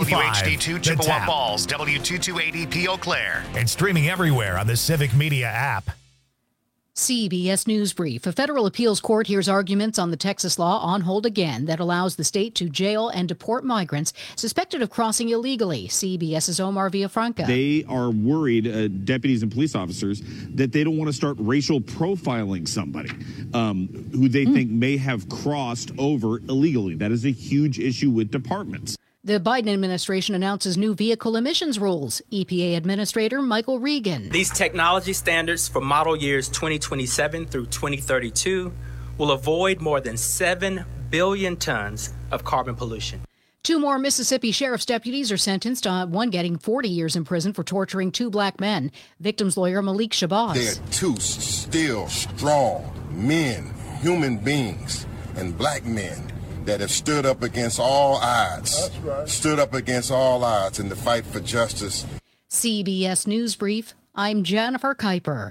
WHD2 Chippewa Falls, W2280P Eau Claire. And streaming everywhere on the Civic Media app. CBS News Brief. A federal appeals court hears arguments on the Texas law on hold again that allows the state to jail and deport migrants suspected of crossing illegally. CBS's Omar Villafranca. They are worried, deputies and police officers, that they don't want to start racial profiling somebody who they think may have crossed over illegally. That is a huge issue with departments. The Biden administration announces new vehicle emissions rules. EPA Administrator Michael Regan. These technology standards for model years 2027 through 2032 will avoid more than 7 billion tons of carbon pollution. 2 more Mississippi sheriff's deputies are sentenced, one getting 40 years in prison for torturing 2 black men. Victims' lawyer Malik Shabazz. They're 2 still strong men, human beings, and black men that have stood up against all odds. That's right. Stood up against all odds in the fight for justice. CBS News Brief. I'm Jennifer Kuiper.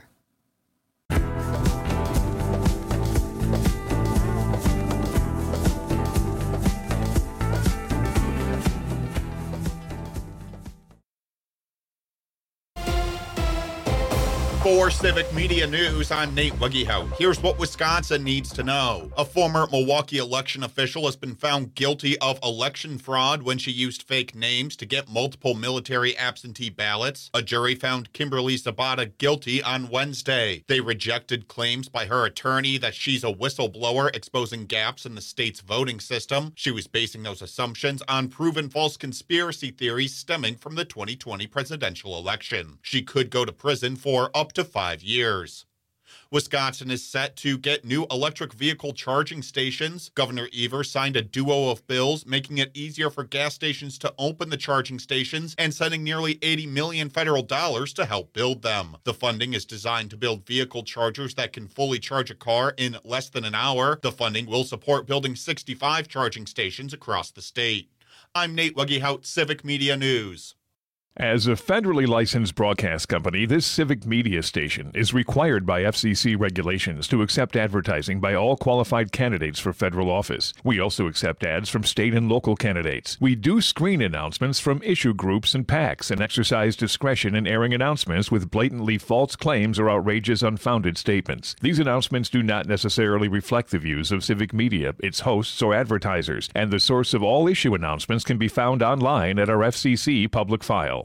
For Civic Media News, I'm Nate Wuggyhout. Here's what Wisconsin needs to know. A former Milwaukee election official has been found guilty of election fraud when she used fake names to get multiple military absentee ballots. A jury found Kimberly Zabata guilty on Wednesday. They rejected claims by her attorney that she's a whistleblower exposing gaps in the state's voting system. She was basing those assumptions on proven false conspiracy theories stemming from the 2020 presidential election. She could go to prison for up to 5 years. Wisconsin is set to get new electric vehicle charging stations. Governor Evers signed a duo of bills making it easier for gas stations to open the charging stations and sending nearly $80 million federal dollars to help build them. The funding is designed to build vehicle chargers that can fully charge a car in less than an hour. The funding will support building 65 charging stations across the state. I'm Nate Wuggyhout, Civic Media News. As a federally licensed broadcast company, this Civic Media station is required by FCC regulations to accept advertising by all qualified candidates for federal office. We also accept ads from state and local candidates. We do screen announcements from issue groups and PACs and exercise discretion in airing announcements with blatantly false claims or outrageous, unfounded statements. These announcements do not necessarily reflect the views of Civic Media, its hosts, or advertisers, and the source of all issue announcements can be found online at our FCC public file.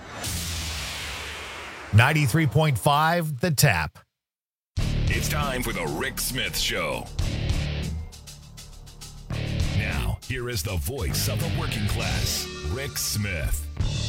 93.5 The Tap. It's time for the Rick Smith Show. Now, here is the voice of the working class, Rick Smith.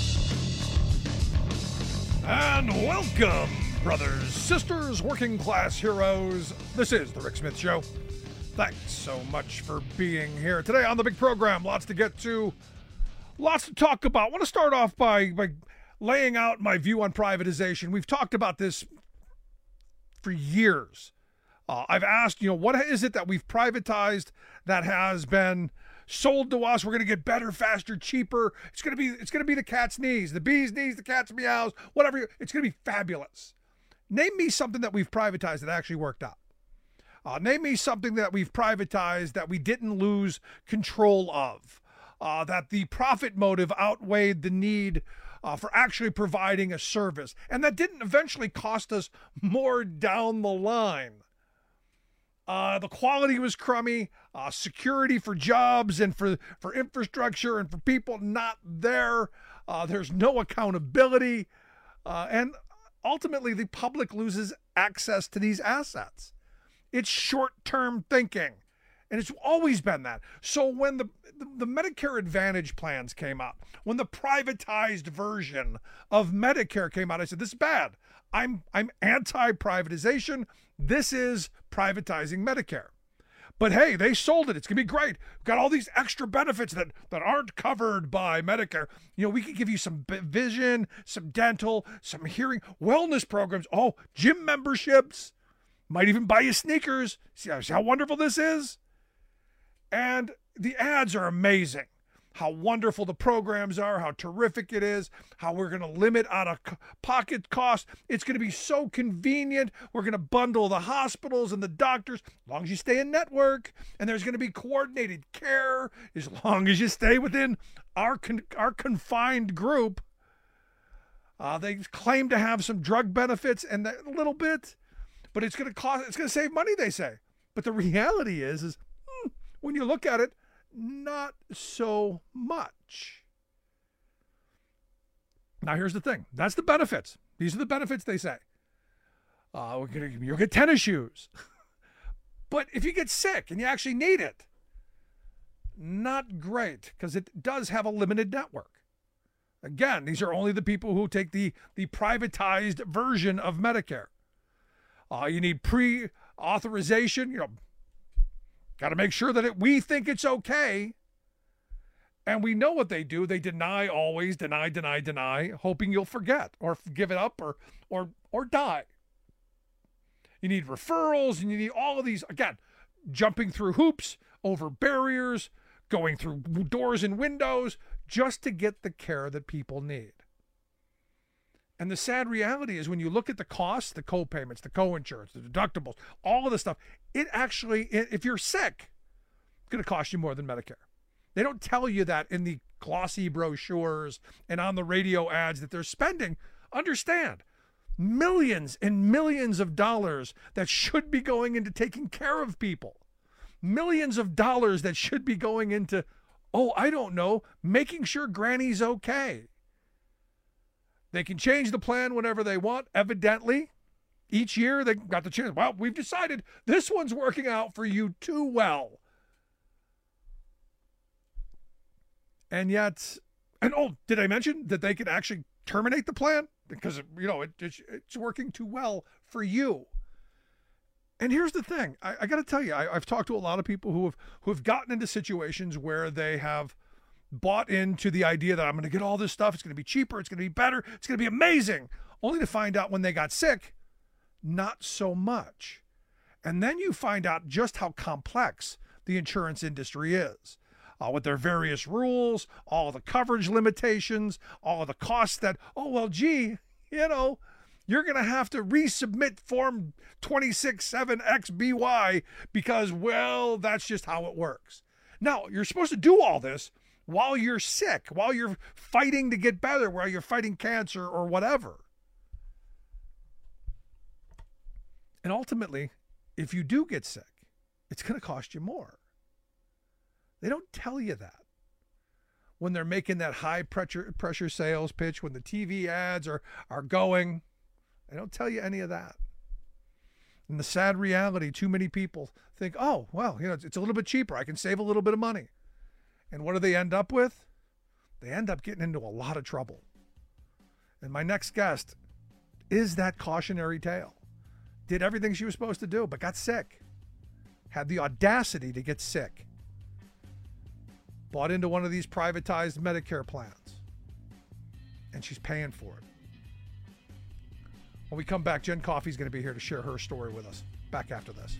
And welcome, brothers, sisters, working class heroes. This is the Rick Smith Show. Thanks so much for being here today on the big program. Lots to get to, lots to talk about. I want to start off by laying out my view on privatization. We've talked about this for years. I've asked, what is it that we've privatized that has been sold to us? We're going to get better, faster, cheaper. It's going to be the cat's knees, the bee's knees, the cat's meows, whatever. It's going to be fabulous. Name me something that we've privatized that actually worked out. Name me something that we've privatized that we didn't lose control of, that the profit motive outweighed the need for actually providing a service, and that didn't eventually cost us more down the line. The quality was crummy, security for jobs and for infrastructure and for people not there. There's no accountability, and ultimately the public loses access to these assets. It's short-term thinking, and it's always been that. So when the Medicare Advantage plans came out, when the privatized version of Medicare came out, I said, this is bad. I'm anti-privatization. This is privatizing Medicare. But hey, they sold it. It's going to be great. We've got all these extra benefits that aren't covered by Medicare. We can give you some vision, some dental, some hearing, wellness programs. Oh, gym memberships. Might even buy you sneakers. See how wonderful this is? And the ads are amazing. how wonderful the programs are, how terrific it is, how we're going to limit out-of-pocket costs. It's going to be so convenient. We're going to bundle the hospitals and the doctors as long as you stay in network, and there's going to be coordinated care as long as you stay within our confined group. They claim to have some drug benefits and a little bit, but it's going to save money, they say. But the reality is when you look at it, not so much. Now, here's the thing. That's the benefits. These are the benefits they say. You'll get tennis shoes. But if you get sick and you actually need it, not great, because it does have a limited network. Again, these are only the people who take the privatized version of Medicare. You need pre-authorization, got to make sure that we think it's okay. And we know what they do. They always deny, hoping you'll forget or give it up or die. You need referrals, and you need all of these, again, jumping through hoops, over barriers, going through doors and windows, just to get the care that people need. And the sad reality is when you look at the costs, the co-payments, the co-insurance, the deductibles, all of this stuff, it actually, if you're sick, it's going to cost you more than Medicare. They don't tell you that in the glossy brochures and on the radio ads that they're spending. Understand, millions and millions of dollars that should be going into taking care of people. Millions of dollars that should be going into, making sure Granny's okay. They can change the plan whenever they want. Evidently, each year they got the chance. Well, we've decided this one's working out for you too well. And yet, did I mention that they can actually terminate the plan? Because, it's working too well for you. And here's the thing. I got to tell you, I've talked to a lot of people who have gotten into situations where they have bought into the idea that I'm going to get all this stuff. It's going to be cheaper. It's going to be better. It's going to be amazing. Only to find out when they got sick, not so much. And then you find out just how complex the insurance industry is. With their various rules, all the coverage limitations, all of the costs that, you're going to have to resubmit Form 267XBY because, that's just how it works. Now, you're supposed to do all this while you're sick, while you're fighting to get better, while you're fighting cancer or whatever. And ultimately, if you do get sick, it's going to cost you more. They don't tell you that when they're making that high pressure sales pitch, when the TV ads are going. They don't tell you any of that. And the sad reality, too many people think, it's a little bit cheaper. I can save a little bit of money. And what do they end up with? They end up getting into a lot of trouble. And my next guest is that cautionary tale. Did everything she was supposed to do, but got sick. Had the audacity to get sick. Bought into one of these privatized Medicare plans. And she's paying for it. When we come back, Jen Coffey's going to be here to share her story with us. Back after this.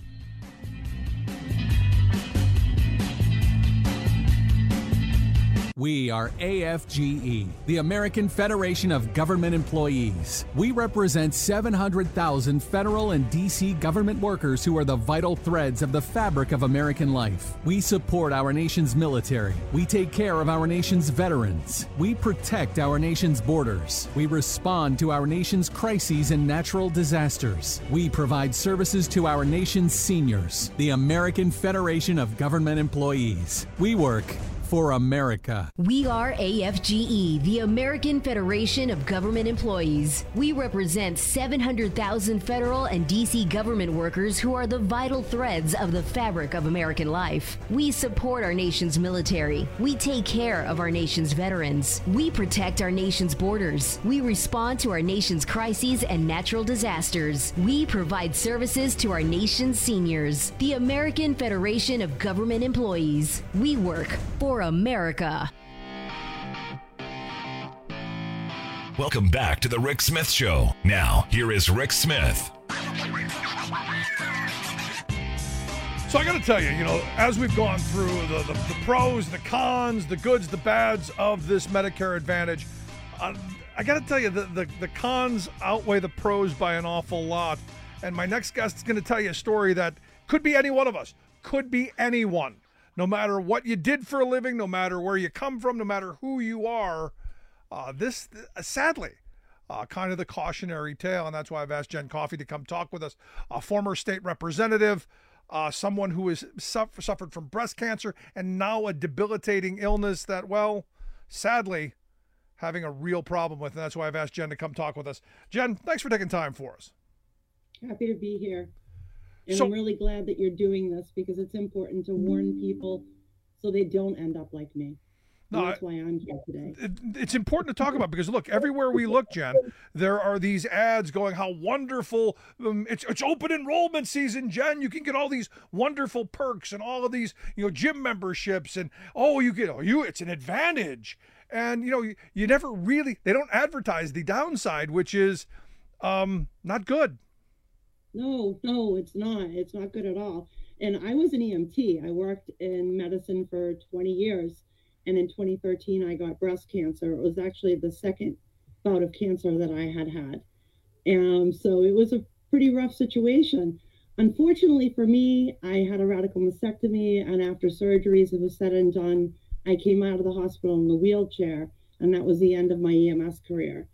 We are AFGE, the American Federation of Government Employees. We represent 700,000 federal and D.C. government workers who are the vital threads of the fabric of American life. We support our nation's military. We take care of our nation's veterans. We protect our nation's borders. We respond to our nation's crises and natural disasters. We provide services to our nation's seniors. The American Federation of Government Employees. We work for America. We are AFGE, the American Federation of Government Employees. We represent 700,000 federal and D.C. government workers who are the vital threads of the fabric of American life. We support our nation's military. We take care of our nation's veterans. We protect our nation's borders. We respond to our nation's crises and natural disasters. We provide services to our nation's seniors. The American Federation of Government Employees. We work for America. Welcome back to the Rick Smith Show. Now, here is Rick Smith. So I got to tell you, as we've gone through the pros, the cons, the goods, the bads of this Medicare Advantage, I got to tell you, the cons outweigh the pros by an awful lot. And my next guest is going to tell you a story that could be any one of us, could be anyone. No matter what you did for a living, no matter where you come from, no matter who you are, this, sadly, kind of the cautionary tale. And that's why I've asked Jen Coffey to come talk with us, a former state representative, someone who has suffered from breast cancer and now a debilitating illness that, well, sadly, having a real problem with. And that's why I've asked Jen to come talk with us. Jen, thanks for taking time for us. Happy to be here. And I'm really glad that you're doing this because it's important to warn people so they don't end up like me. No, that's why I'm here today. It's important to talk about because, look, everywhere we look, Jen, there are these ads going, how wonderful, it's open enrollment season, Jen. You can get all these wonderful perks and all of these, gym memberships. And, it's an advantage. And, you never really, they don't advertise the downside, which is not good. No, it's not. It's not good at all. And I was an EMT. I worked in medicine for 20 years. And in 2013, I got breast cancer. It was actually the second bout of cancer that I had. And so it was a pretty rough situation. Unfortunately for me, I had a radical mastectomy. And after surgeries, it was said and done. I came out of the hospital in the wheelchair. And that was the end of my EMS career.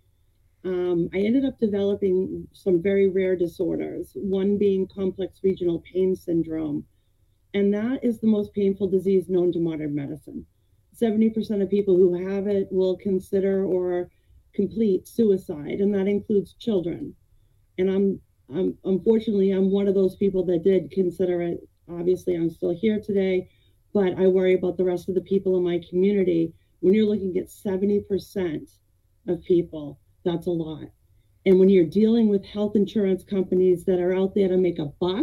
I ended up developing some very rare disorders, one being complex regional pain syndrome. And that is the most painful disease known to modern medicine. 70% of people who have it will consider or complete suicide, and that includes children. And I'm unfortunately, I'm one of those people that did consider it. Obviously, I'm still here today, but I worry about the rest of the people in my community. When you're looking at 70% of people, that's a lot. And when you're dealing with health insurance companies that are out there to make a buck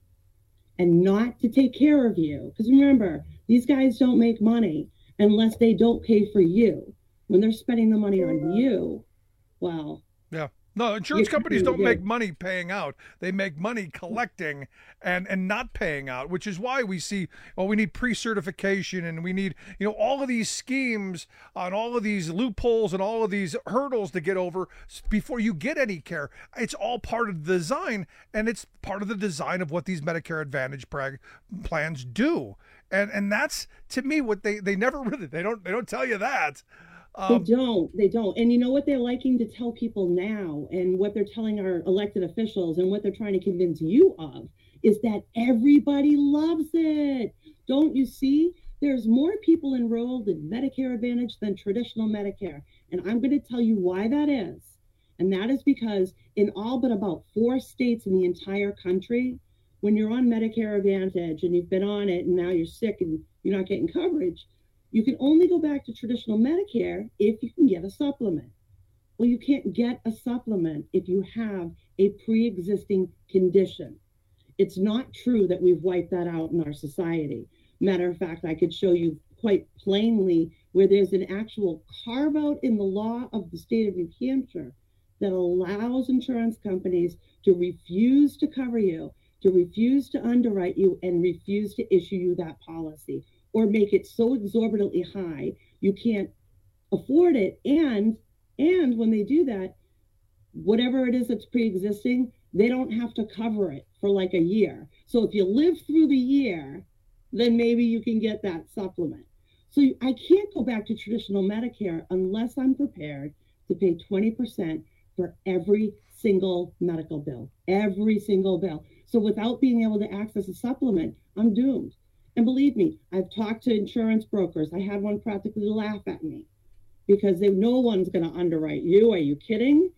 and not to take care of you, because remember, these guys don't make money unless they don't pay for you. When they're spending the money on you, well. Yeah. No, insurance companies don't make money paying out. They make money collecting and not paying out, which is why we see, we need pre-certification and we need, all of these schemes on all of these loopholes and all of these hurdles to get over before you get any care. It's all part of the design, and it's part of the design of what these Medicare Advantage plans do. And that's, to me, what they never really, they don't tell you that. They don't. And you know what they're liking to tell people now, and what they're telling our elected officials and what they're trying to convince you of is that everybody loves it. Don't you see? There's more people enrolled in Medicare Advantage than traditional Medicare. And I'm going to tell you why that is. And that is because in all but about 4 states in the entire country, when you're on Medicare Advantage and you've been on it and now you're sick and you're not getting coverage, you can only go back to traditional Medicare if you can get a supplement. Well, you can't get a supplement if you have a pre-existing condition. It's not true that we've wiped that out in our society. Matter of fact, I could show you quite plainly where there's an actual carve out in the law of the state of New Hampshire that allows insurance companies to refuse to cover you, to refuse to underwrite you, and refuse to issue you that policy, or make it so exorbitantly high you can't afford it. And when they do that, whatever it is that's pre-existing, they don't have to cover it for like a year. So if you live through the year, then maybe you can get that supplement. So I can't go back to traditional Medicare unless I'm prepared to pay 20% for every single medical bill, every single bill. So without being able to access a supplement, I'm doomed. And believe me, I've talked to insurance brokers. I had one practically laugh at me because no one's going to underwrite you. Are you kidding?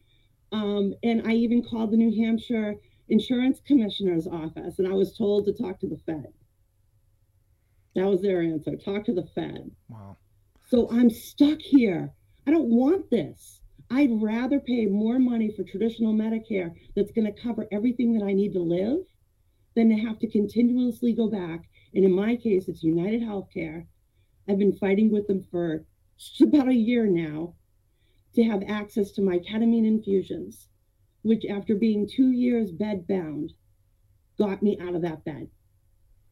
And I even called the New Hampshire Insurance Commissioner's office, and I was told to talk to the Fed. That was their answer. Talk to the Fed. Wow. So I'm stuck here. I don't want this. I'd rather pay more money for traditional Medicare that's going to cover everything that I need to live than to have to continuously go back. And in my case, it's United Healthcare. I've been fighting with them for just about a year now to have access to my ketamine infusions, which after being 2 years bed bound, got me out of that bed.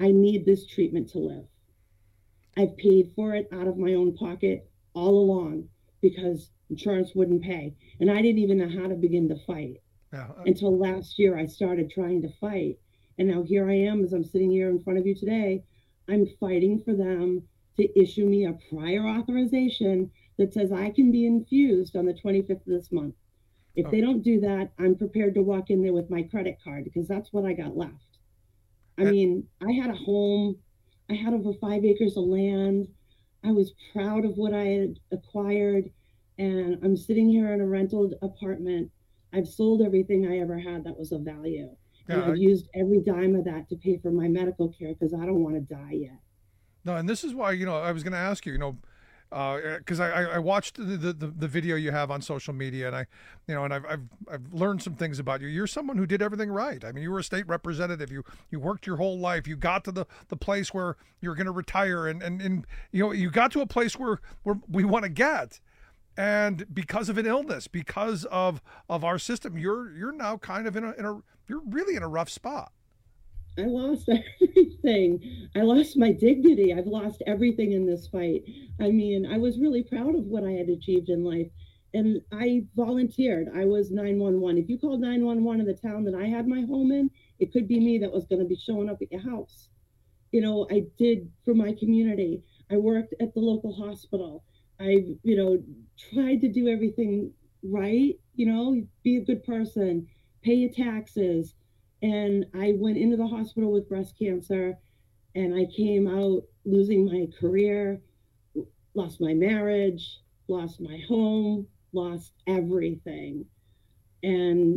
I need this treatment to live. I've paid for it out of my own pocket all along because insurance wouldn't pay. And I didn't even know how to begin to fight. Until last year, I started trying to fight. And now here I am, as I'm sitting here in front of you today, I'm fighting for them to issue me a prior authorization that says I can be infused on the 25th of this month. If they don't do that, I'm prepared to walk in there with my credit card because that's what I got left. I mean, I had a home. I had over 5 acres of land. I was proud of what I had acquired. And I'm sitting here in a rental apartment. I've sold everything I ever had that was of value. And I've used every dime of that to pay for my medical care because I don't want to die yet. No, and this is why, I was going to ask you, because I watched the video you have on social media, and I've learned some things about you. You're someone who did everything right. I mean, you were a state representative. You worked your whole life. You got to the place where you're going to retire, and you got to a place where we want to get. And because of an illness, because of our system, you're now kind of you're really in a rough spot. I lost everything. I lost my dignity. I've lost everything in this fight. I mean, I was really proud of what I had achieved in life. And I volunteered. I was 911. If you called 911 in the town that I had my home in, it could be me that was going to be showing up at your house. I did for my community. I worked at the local hospital. I, tried to do everything right, be a good person, pay your taxes. And I went into the hospital with breast cancer, and I came out losing my career, lost my marriage, lost my home, lost everything. And,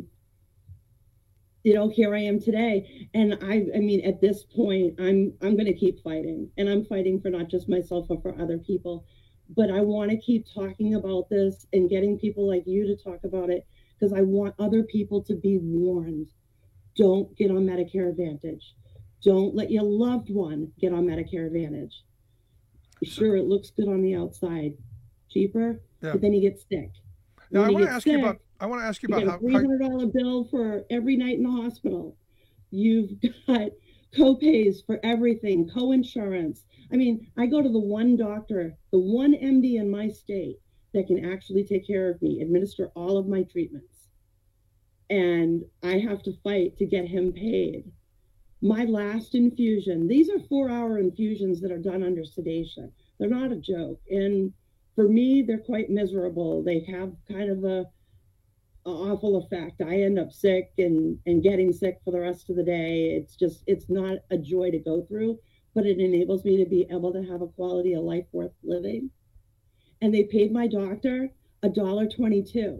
here I am today. And I mean, at this point, I'm going to keep fighting, and I'm fighting for not just myself, but for other people. But I want to keep talking about this and getting people like you to talk about it because I want other people to be warned. Don't get on Medicare Advantage. Don't let your loved one get on Medicare Advantage. Sure, it looks good on the outside, cheaper, but then you get sick. Now, I want to ask you about how $300 bill for every night in the hospital. You've got co-pays for everything, co-insurance. I mean, I go to the one doctor, the one MD in my state that can actually take care of me, administer all of my treatments. And I have to fight to get him paid. My last infusion, these are 4-hour infusions that are done under sedation. They're not a joke. And for me, they're quite miserable. They have kind of a awful effect. I end up sick and getting sick for the rest of the day. It's not a joy to go through, but it enables me to be able to have a quality of life worth living. And they paid my doctor $1.22.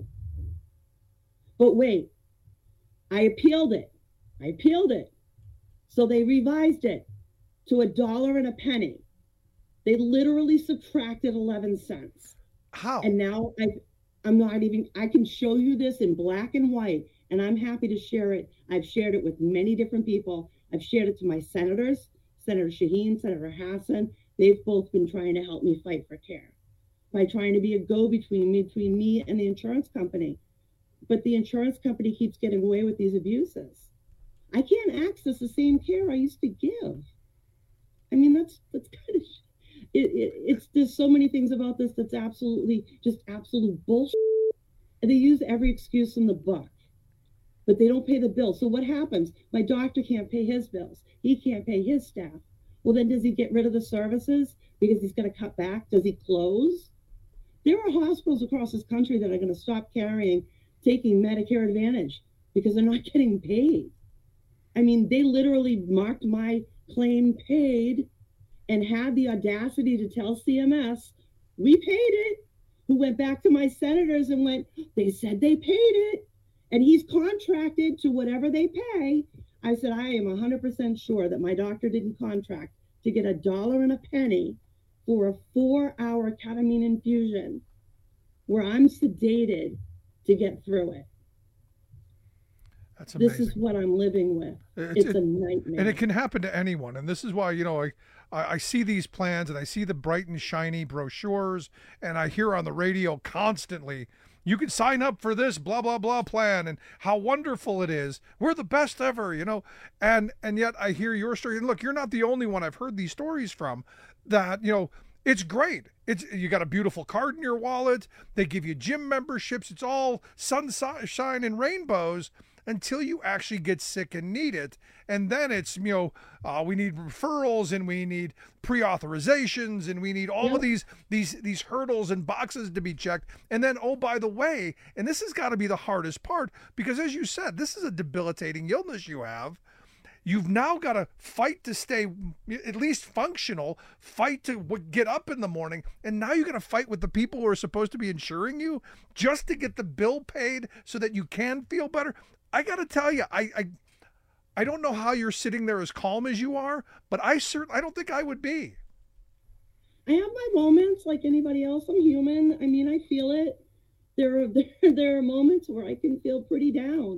But wait, I appealed it. So they revised it to $1.01. They literally subtracted 11 cents. How? And now I can show you this in black and white, and I'm happy to share it. I've shared it with many different people. I've shared it to my senators, Senator Shaheen, Senator Hassan. They've both been trying to help me fight for care by trying to be a go-between between me and the insurance company. But the insurance company keeps getting away with these abuses. I can't access the same care I used to give. I mean, that's kind of, there's so many things about this that's absolute bullshit. And they use every excuse in the book, but they don't pay the bill. So what happens? My doctor can't pay his bills. He can't pay his staff. Well, then does he get rid of the services because he's going to cut back? Does he close? There are hospitals across this country that are going to stop taking Medicare Advantage because they're not getting paid. I mean, they literally marked my claim paid and had the audacity to tell CMS, we paid it. Who went back to my senators and went, they said they paid it. And he's contracted to whatever they pay. I said, I am 100% sure that my doctor didn't contract to get $1.01 for a 4-hour ketamine infusion where I'm sedated to get through it. That's amazing. This is what I'm living with. It's a nightmare. And it can happen to anyone. And this is why, I see these plans and I see the bright and shiny brochures, and I hear on the radio constantly, you can sign up for this blah, blah, blah plan and how wonderful it is. We're the best ever, and yet I hear your story. And look, you're not the only one I've heard these stories from that, it's great. You got a beautiful card in your wallet. They give you gym memberships. It's all sunshine and rainbows until you actually get sick and need it. And then it's, we need referrals and we need pre-authorizations and we need all of these hurdles and boxes to be checked. And then, oh, by the way, and this has got to be the hardest part, because as you said, this is a debilitating illness you have. You've now got to fight to stay at least functional, fight to get up in the morning, and now you're going to fight with the people who are supposed to be insuring you just to get the bill paid so that you can feel better. I got to tell you, I don't know how you're sitting there as calm as you are, but I don't think I would be. I have my moments like anybody else. I'm human. I mean, I feel it. There are moments where I can feel pretty down.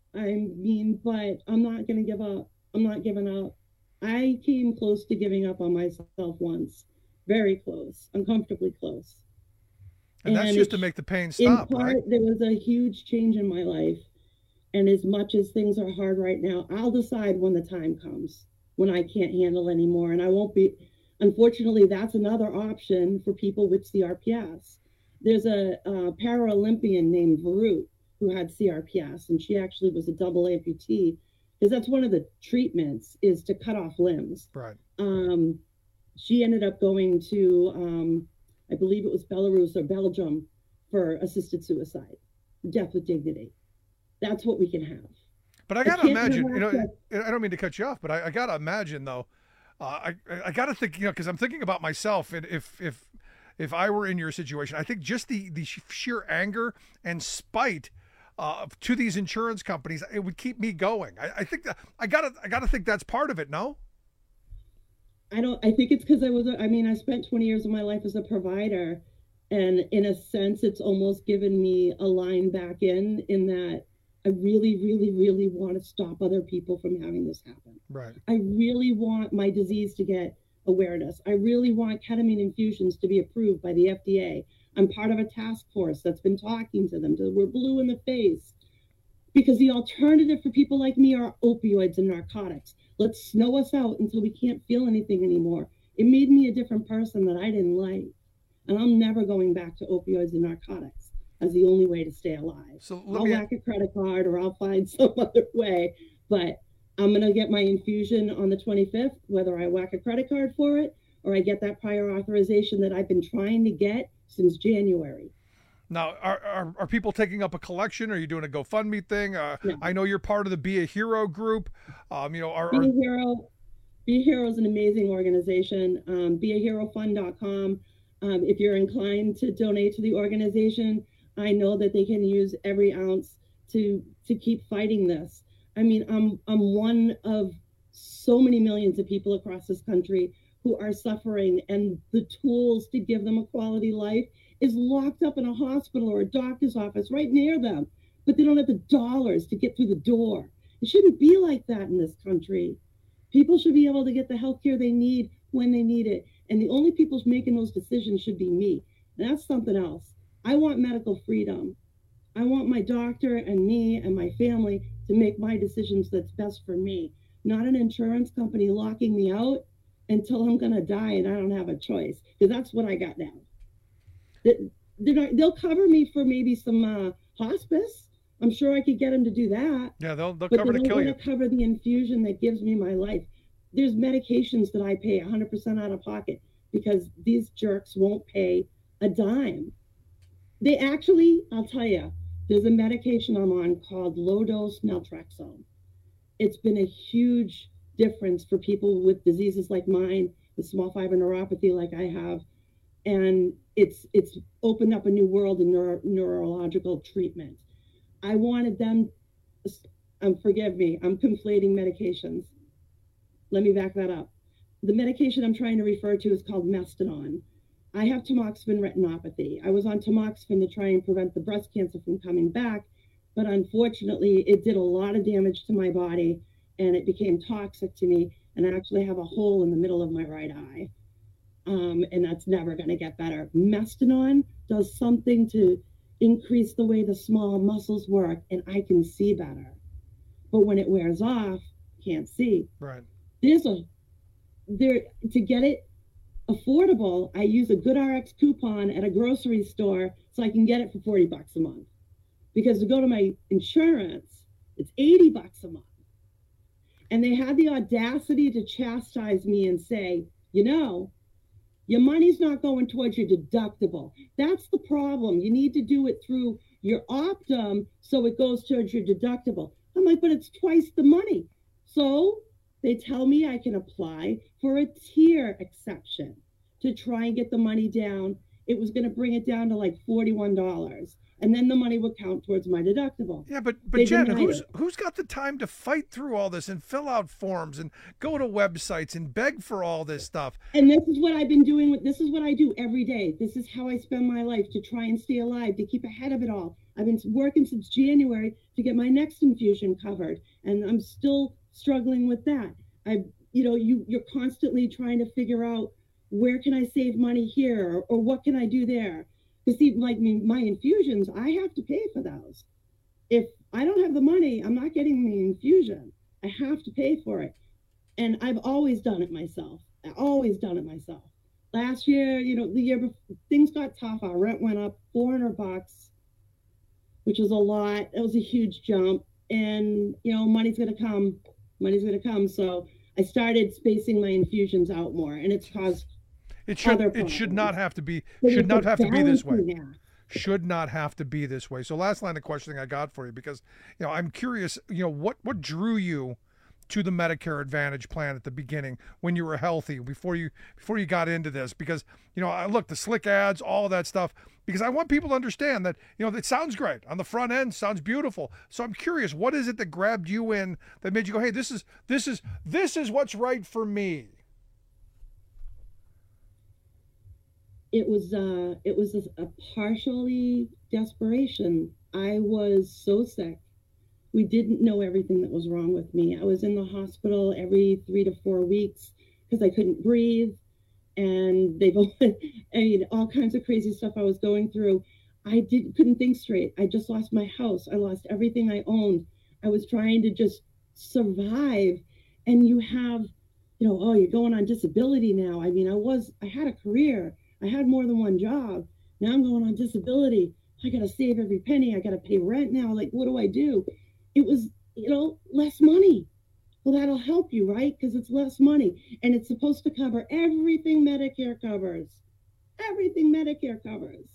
But I'm not going to give up. I'm not giving up. I came close to giving up on myself once. Very close. Uncomfortably close. And that's just to make the pain stop, in part, right? There was a huge change in my life. And as much as things are hard right now, I'll decide when the time comes, when I can't handle anymore. And I won't be. Unfortunately, that's another option for people with CRPS. There's a Paralympian named Varut who had CRPS, and she actually was a double amputee, because that's one of the treatments is to cut off limbs. Right. She ended up going to, I believe it was Belarus or Belgium for assisted suicide, death with dignity. That's what we can have. But I got to imagine, I don't mean to cut you off, but I got to imagine though, I got to think, because I'm thinking about myself, and if I were in your situation, I think just the sheer anger and spite to these insurance companies, it would keep me going. I think that I gotta think that's part of it. No, I think it's because I spent 20 years of my life as a provider, and in a sense, it's almost given me a line back in that I really, really, really want to stop other people from having this happen. Right. I really want my disease to get awareness. I really want ketamine infusions to be approved by the FDA. I'm part of a task force that's been talking to them. We're blue in the face. Because the alternative for people like me are opioids and narcotics. Let's snow us out until we can't feel anything anymore. It made me a different person that I didn't like. And I'm never going back to opioids and narcotics as the only way to stay alive. So I'll whack a credit card or I'll find some other way. But I'm going to get my infusion on the 25th, whether I whack a credit card for it or I get that prior authorization that I've been trying to get since January. Now, are people taking up a collection? Are you doing a GoFundMe thing? No. I know you're part of the Be a Hero group. Be a Hero is an amazing organization. BeAHeroFund.com. If you're inclined to donate to the organization, I know that they can use every ounce to keep fighting this. I mean, I'm one of so many millions of people across this country who are suffering, and the tools to give them a quality life is locked up in a hospital or a doctor's office right near them, but they don't have the dollars to get through the door. It shouldn't be like that in this country. People should be able to get the health care they need when they need it. And the only people making those decisions should be me. And that's something else. I want medical freedom. I want my doctor and me and my family to make my decisions that's best for me, not an insurance company locking me out until I'm going to die and I don't have a choice, because that's what I got now. They'll cover me for maybe some hospice. I'm sure I could get them to do that. Yeah, they'll cover to kill you. But cover the infusion that gives me my life. There's medications that I pay 100% out of pocket because these jerks won't pay a dime. They actually, I'll tell you, there's a medication I'm on called low-dose naltrexone. It's been a huge difference for people with diseases like mine, with small fiber neuropathy like I have. And it's opened up a new world in neurological treatment. I wanted them, forgive me, I'm conflating medications. Let me back that up. The medication I'm trying to refer to is called Mestinon. I have tamoxifen retinopathy. I was on tamoxifen to try and prevent the breast cancer from coming back, but unfortunately it did a lot of damage to my body and it became toxic to me, and I actually have a hole in the middle of my right eye. And that's never going to get better. Mestinon does something to increase the way the small muscles work, and I can see better. But when it wears off, can't see. Right. To get it affordable, I use a GoodRx coupon at a grocery store so I can get it for $40 a month. Because to go to my insurance, it's $80 a month. And they had the audacity to chastise me and say, you know, your money's not going towards your deductible. That's the problem. You need to do it through your Optum so it goes towards your deductible. I'm like, but it's twice the money. So they tell me I can apply for a tier exception to try and get the money down. It was going to bring it down to like $41. And then the money would count towards my deductible. Yeah, but Jen, who's got the time to fight through all this and fill out forms and go to websites and beg for all this stuff? And this is what I've been doing. This is what I do every day. This is how I spend my life to try and stay alive, to keep ahead of it all. I've been working since January to get my next infusion covered, and I'm still struggling with that. You're constantly trying to figure out, where can I save money here, or what can I do there? Because see, like my infusions, I have to pay for those. If I don't have the money, I'm not getting the infusion. I have to pay for it. And I've always done it myself. Last year, the year before, things got tough. Our rent went up $400, which was a lot. It was a huge jump. And, money's going to come. So I started spacing my infusions out more, and it's caused It should not have to be this way. Should not have to be this way. So last line of questioning I got for you, because I'm curious, what drew you to the Medicare Advantage plan at the beginning when you were healthy, before you got into this? Because I look, the slick ads, all of that stuff, because I want people to understand that it sounds great on the front end, sounds beautiful. So I'm curious, what is it that grabbed you in, that made you go, hey, this is what's right for me? It was a partially desperation. I was so sick. We didn't know everything that was wrong with me. I was in the hospital every 3 to 4 weeks because I couldn't breathe, and all kinds of crazy stuff I was going through. I couldn't think straight. I just lost my house. I lost everything I owned. I was trying to just survive, and you have, you're going on disability now. I had a career. I had more than one job. Now I'm going on disability. I got to save every penny. I got to pay rent now. Like, what do I do? It was, less money. Well, that'll help you, right? Because it's less money. And it's supposed to cover everything Medicare covers. Everything Medicare covers.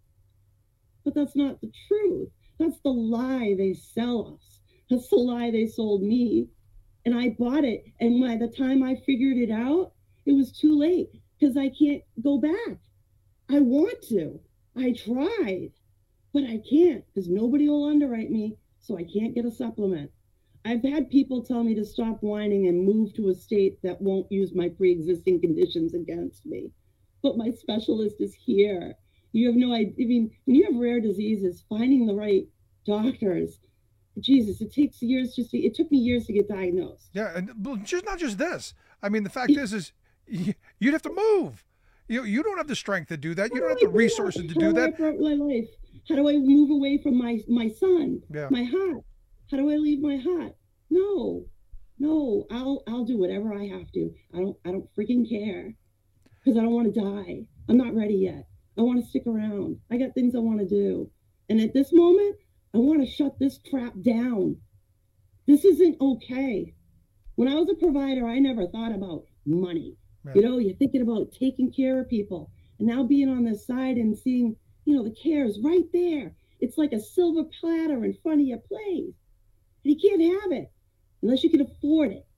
But that's not the truth. That's the lie they sell us. That's the lie they sold me. And I bought it. And by the time I figured it out, it was too late. Because I can't go back. I want to. I tried, but I can't, because nobody will underwrite me, so I can't get a supplement. I've had people tell me to stop whining and move to a state that won't use my pre-existing conditions against me. But my specialist is here. You have no idea. When you have rare diseases, finding the right doctors, Jesus, it takes years it took me years to get diagnosed. Yeah, and not just this. The fact is you'd have to move. You don't have the strength to do that. You don't have the resources to do that. My life. How do I move away from my son? Yeah. My heart. How do I leave my heart? No. I'll do whatever I have to. I don't freaking care, because I don't want to die. I'm not ready yet. I want to stick around. I got things I want to do, and at this moment, I want to shut this crap down. This isn't okay. When I was a provider, I never thought about money. Right. You're thinking about taking care of people, and now being on this side and seeing, the care is right there. It's like a silver platter in front of your plate. And you can't have it unless you can afford it.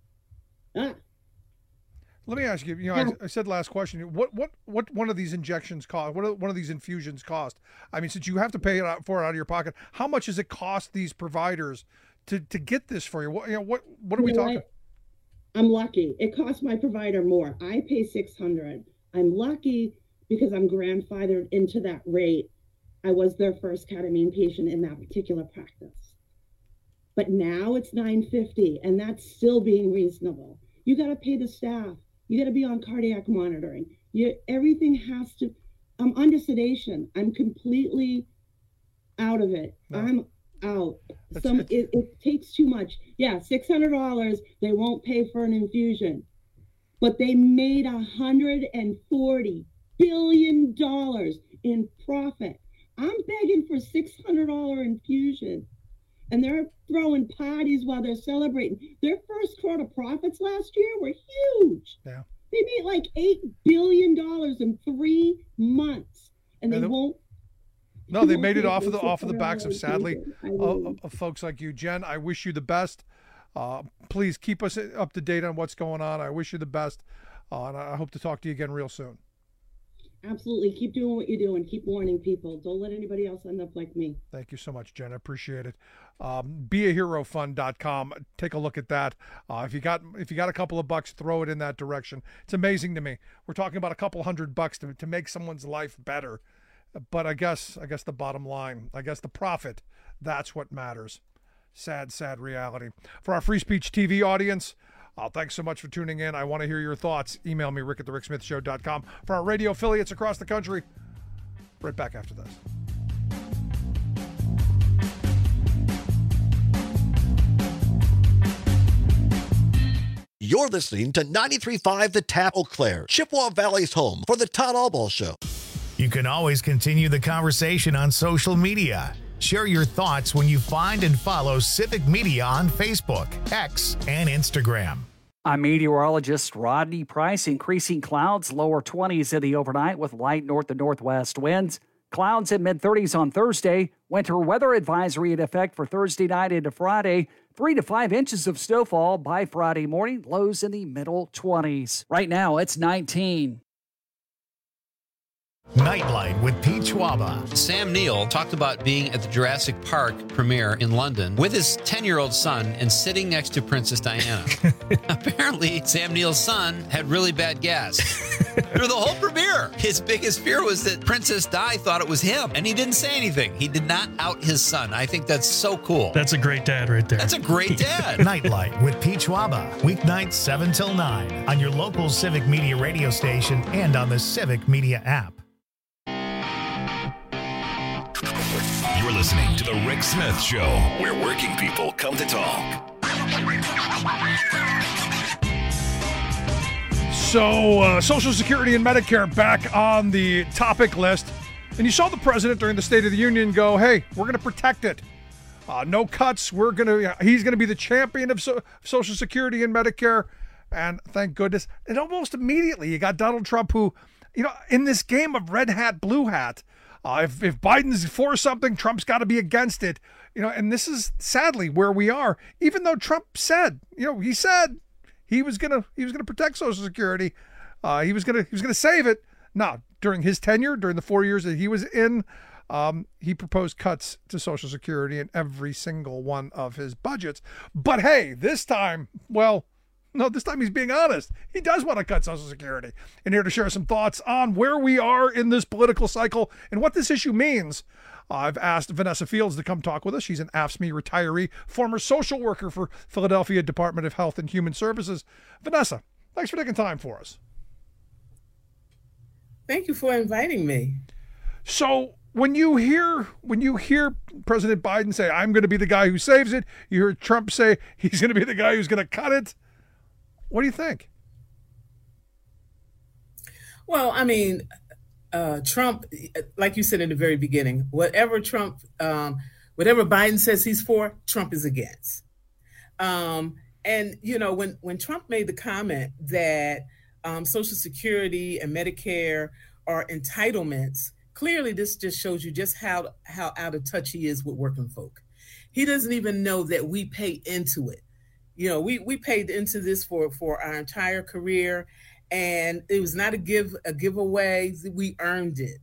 Let me ask you, I said last question, what one of these injections cost? What one of these infusions cost? Since you have to pay for it out of your pocket, how much does it cost these providers to get this for you? What are we talking? I'm lucky. It costs my provider more. I pay $600. I'm lucky because I'm grandfathered into that rate. I was their first ketamine patient in that particular practice. But now it's $950, and that's still being reasonable. You got to pay the staff. You got to be on cardiac monitoring. Everything has to. I'm under sedation. I'm completely out of it. No. I'm out. It takes too much. Yeah, $600. They won't pay for an infusion, but they made $140 billion in profit. I'm begging for $600 infusion, and they're throwing parties while they're celebrating. Their first quarter profits last year were huge. Yeah. They made like $8 billion in 3 months, and they won't. No, they made it off of the backs of, sadly, of folks like you. Jen, I wish you the best. Please keep us up to date on what's going on. I wish you the best, and I hope to talk to you again real soon. Absolutely. Keep doing what you're doing. Keep warning people. Don't let anybody else end up like me. Thank you so much, Jen. I appreciate it. BeAHeroFund.com. Take a look at that. If you got a couple of bucks, throw it in that direction. It's amazing to me. We're talking about a couple $100 to make someone's life better. But I guess the bottom line, the profit, that's what matters. Sad, sad reality. For our Free Speech TV audience, thanks so much for tuning in. I want to hear your thoughts. Email me, rick@thericksmithshow.com. For our radio affiliates across the country, right back after this. You're listening to 93.5 The Tap, Eau Claire, Chippewa Valley's home for the Todd Allball Show. You can always continue the conversation on social media. Share your thoughts when you find and follow Civic Media on Facebook, X, and Instagram. I'm meteorologist Rodney Price. Increasing clouds, lower 20s in the overnight with light north to northwest winds. Clouds in mid-30s on Thursday. Winter weather advisory in effect for Thursday night into Friday. 3 to 5 inches of snowfall by Friday morning. Lows in the middle 20s. Right now, it's 19. Nightlight with Pete Schwaba. Sam Neill talked about being at the Jurassic Park premiere in London with his 10-year-old son and sitting next to Princess Diana. Apparently, Sam Neill's son had really bad gas through the whole premiere. His biggest fear was that Princess Di thought it was him, and he didn't say anything. He did not out his son. I think that's so cool. That's a great dad right there. That's a great dad. Nightlight with Pete Schwaba. Weeknights 7 till 9 on your local Civic Media radio station and on the Civic Media app. You're listening to The Rick Smith Show, where working people come to talk. So, Social Security and Medicare back on the topic list. And you saw the president during the State of the Union go, hey, we're going to protect it. No cuts. He's going to be the champion of Social Security and Medicare. And thank goodness. And almost immediately, you got Donald Trump who, in this game of red hat, blue hat, if Biden's for something, Trump's got to be against it. And this is sadly where we are. Even though Trump said, he said he was gonna protect Social Security, he was gonna save it. No, during his tenure, during the 4 years that he was in, he proposed cuts to Social Security in every single one of his budgets. But hey, this time, this time he's being honest. He does want to cut Social Security. And here to share some thoughts on where we are in this political cycle and what this issue means, I've asked Vanessa Fields to come talk with us. She's an AFSCME retiree, former social worker for Philadelphia Department of Health and Human Services. Vanessa, thanks for taking time for us. Thank you for inviting me. So when you hear President Biden say, I'm going to be the guy who saves it, you hear Trump say he's going to be the guy who's going to cut it, what do you think? Well, I mean, Trump, like you said in the very beginning, whatever Biden says he's for, Trump is against. And, when Trump made the comment that Social Security and Medicare are entitlements, clearly this just shows you just how out of touch he is with working folk. He doesn't even know that we pay into it. We paid into this for our entire career, and it was not a giveaway. We earned it.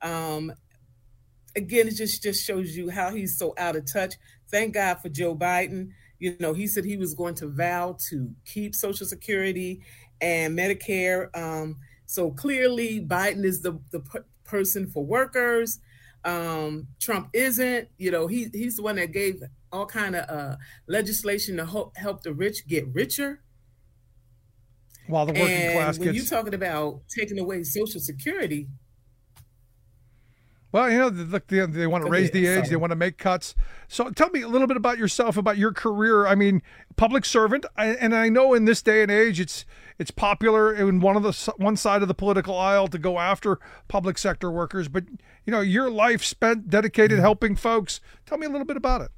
Again, it just shows you how he's so out of touch. Thank God for Joe Biden. He said he was going to vow to keep Social Security and Medicare. So clearly Biden is the person for workers. Trump isn't. He's the one that gave all kind of legislation to help the rich get richer. While the working class when you're talking about taking away Social Security. Well, look, they want to raise the age. They want to make cuts. So tell me a little bit about yourself, about your career. I mean, public servant, and I know in this day and age, it's popular in one side of the political aisle to go after public sector workers. But, your life spent dedicated helping folks. Tell me a little bit about it.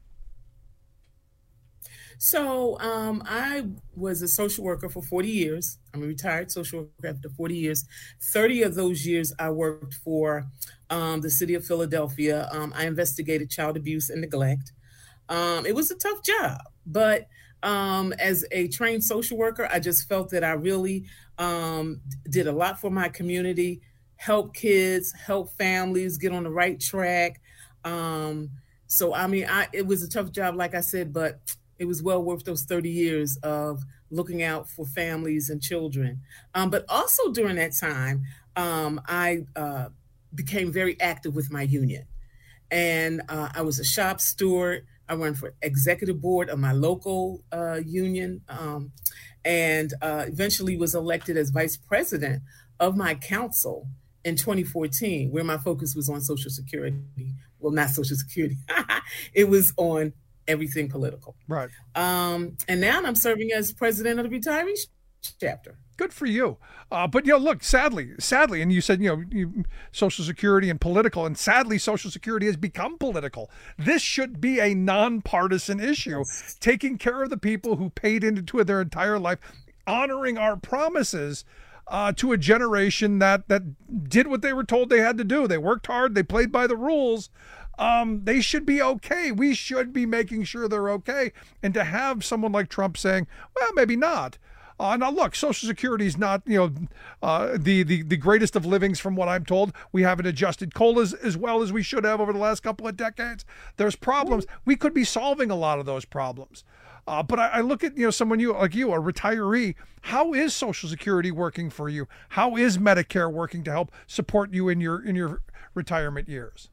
So I was a social worker for 40 years. I'm a retired social worker after 40 years. 30 of those years I worked for the city of Philadelphia. I investigated child abuse and neglect. It was a tough job, but as a trained social worker, I just felt that I really did a lot for my community, help kids, help families get on the right track. So, I mean, it was a tough job, like I said, but it was well worth those 30 years of looking out for families and children. But also during that time, I became very active with my union. And I was a shop steward. I ran for executive board of my local union, and eventually was elected as vice president of my council in 2014, where my focus was on Social Security. Well, not Social Security. It was on everything political. Right. And now I'm serving as president of the retirees chapter. Good for you. But, look, sadly, and you said, Social Security and political, and sadly, Social Security has become political. This should be a nonpartisan issue, taking care of the people who paid into it their entire life, honoring our promises to a generation that did what they were told they had to do. They worked hard. They played by the rules. They should be okay. We should be making sure they're okay. And to have someone like Trump saying, well, maybe not. Now, look, Social Security is not, the greatest of livings from what I'm told. We haven't adjusted COLAs as well as we should have over the last couple of decades. There's problems. We could be solving a lot of those problems. But I look at, someone like you, a retiree. How is Social Security working for you? How is Medicare working to help support you in your retirement years?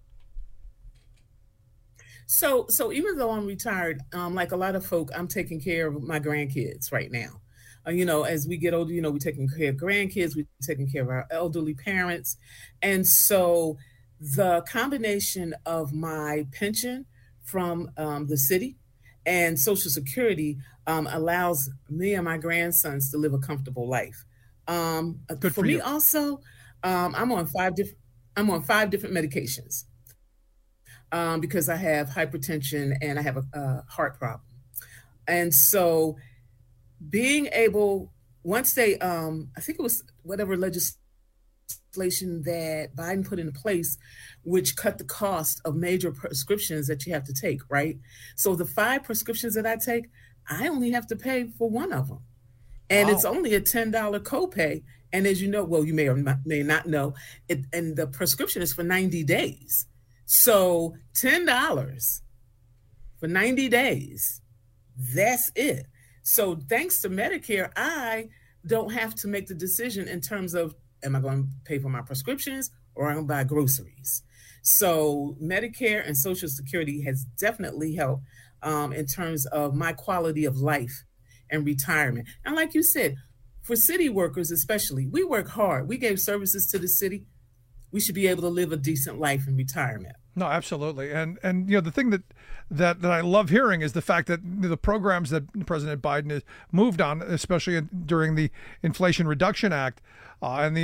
So even though I'm retired, like a lot of folk, I'm taking care of my grandkids right now. As we get older, we're taking care of grandkids, we're taking care of our elderly parents. And so the combination of my pension from the city and Social Security allows me and my grandsons to live a comfortable life. For me also, I'm on 5 different medications because I have hypertension and I have a heart problem. And so being able, once they, I think it was whatever legislation that Biden put into place, which cut the cost of major prescriptions that you have to take, right? So the 5 prescriptions that I take, I only have to pay for one of them. And It's only a $10 copay. And as you know, well, you may or may not know, and the prescription is for 90 days. So $10 for 90 days, that's it. So thanks to Medicare, I don't have to make the decision in terms of, am I going to pay for my prescriptions or am I going to buy groceries? So Medicare and Social Security has definitely helped in terms of my quality of life and retirement. And like you said, for city workers especially, we work hard. We gave services to the city. We should be able to live a decent life in retirement. No, absolutely. And the thing that I love hearing is the fact that the programs that President Biden has moved on, especially during the Inflation Reduction Act and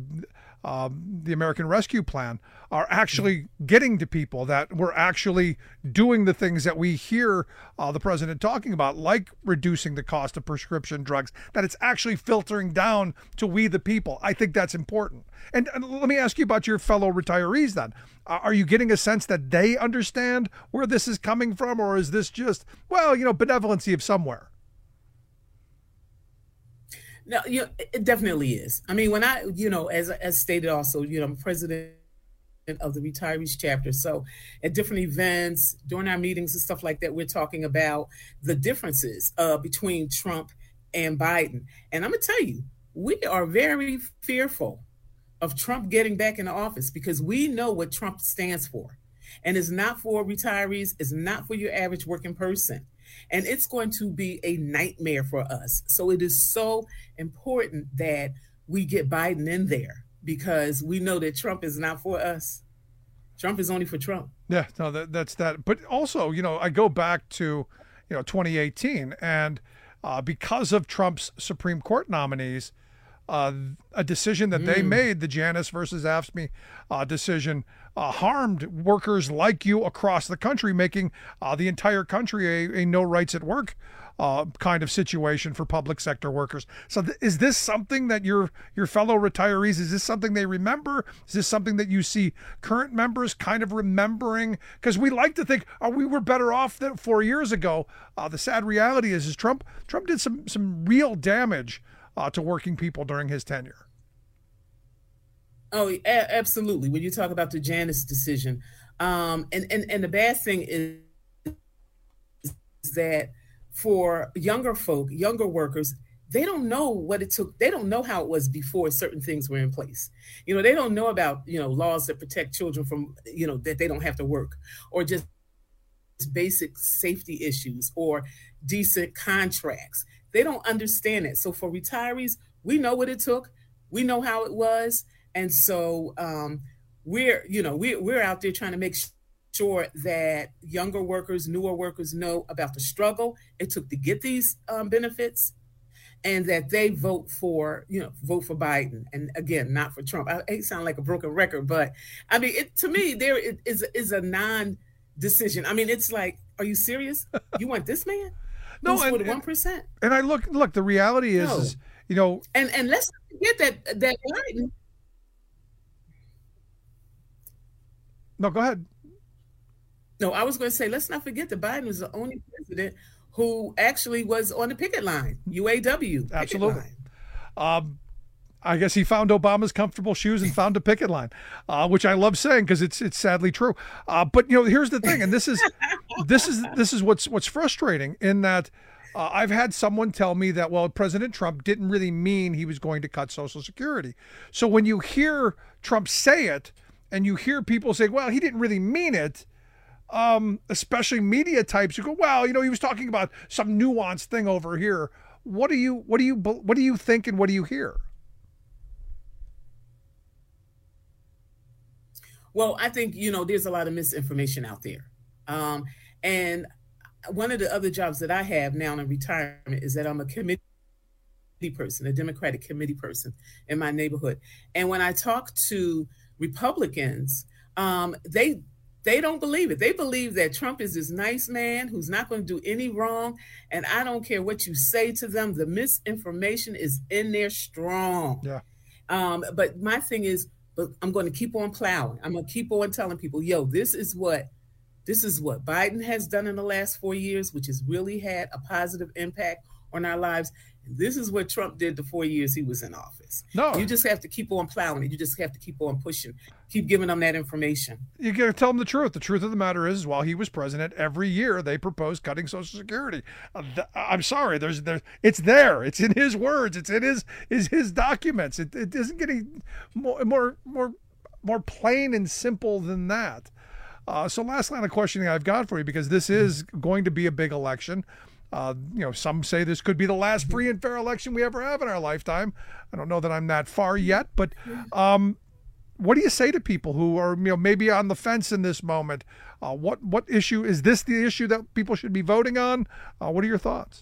the American Rescue Plan, are actually getting to people, that we're actually doing the things that we hear the president talking about, like reducing the cost of prescription drugs, that it's actually filtering down to we the people. I think that's important. And let me ask you about your fellow retirees then. Are you getting a sense that they understand where this is coming from, or is this just, benevolency of somewhere? No, it definitely is. I mean, when I, as stated also, I'm president of the retirees chapter. So at different events, during our meetings and stuff like that, we're talking about the differences between Trump and Biden. And I'm going to tell you, we are very fearful of Trump getting back in the office because we know what Trump stands for. And it's not for retirees. It's not for your average working person. And it's going to be a nightmare for us. So it is so important that we get Biden in there because we know that Trump is not for us. Trump is only for Trump. Yeah, no, that's that. But also, I go back to, 2018, and because of Trump's Supreme Court nominees, a decision that they made, the Janus versus AFSCME decision, harmed workers like you across the country, making the entire country a no rights at work kind of situation for public sector workers. So is this something that your fellow retirees, is this something they remember? Is this something that you see current members kind of remembering? Because we like to think, we were better off than 4 years ago. The sad reality is Trump did some real damage to working people during his tenure. Oh, absolutely. When you talk about the Janus decision, and the bad thing is that for younger workers, they don't know what it took. They don't know how it was before certain things were in place. They don't know about, laws that protect children from, that they don't have to work, or just basic safety issues or decent contracts. They don't understand it. So for retirees, we know what it took. We know how it was. And so we're out there trying to make sure that younger workers, newer workers know about the struggle it took to get these benefits, and that they vote for Biden. And again, not for Trump. I hate to sound like a broken record, but I mean, to me, there is a non-decision. I mean, it's like, are you serious? You want this man? No, for the 1%. And I look. The reality is, and let's not forget that Biden. No, go ahead. No, I was going to say, let's not forget that Biden was the only president who actually was on the picket line, UAW. Absolutely. I guess he found Obama's comfortable shoes and found a picket line, which I love saying because it's sadly true. But here's the thing, and this is what's frustrating in that I've had someone tell me that, well, President Trump didn't really mean he was going to cut Social Security. So when you hear Trump say it, and you hear people say, well, he didn't really mean it, especially media types who go, well, he was talking about some nuanced thing over here. What do you think, and what do you hear? Well, I think, there's a lot of misinformation out there. And one of the other jobs that I have now in retirement is that I'm a committee person, a Democratic committee person in my neighborhood. And when I talk to Republicans, they don't believe it. They believe that Trump is this nice man who's not going to do any wrong. And I don't care what you say to them. The misinformation is in there strong. Yeah. But my thing is, but I'm going to keep on plowing. I'm going to keep on telling people, this is what Biden has done in the last 4 years, which has really had a positive impact on our lives. And this is what Trump did the 4 years he was in office. No, you just have to keep on plowing it. You just have to keep on pushing, keep giving them that information. You got to tell them the truth. The truth of the matter is, while he was president, every year they proposed cutting Social Security. I'm sorry, it's there. It's in his words. It's in his documents. It isn't getting more plain and simple than that. So last line of questioning I've got for you, because this is going to be a big election. Some say this could be the last free and fair election we ever have in our lifetime. I don't know that I'm that far yet, but what do you say to people who are maybe on the fence in this moment? What issue is this? The issue that people should be voting on? What are your thoughts?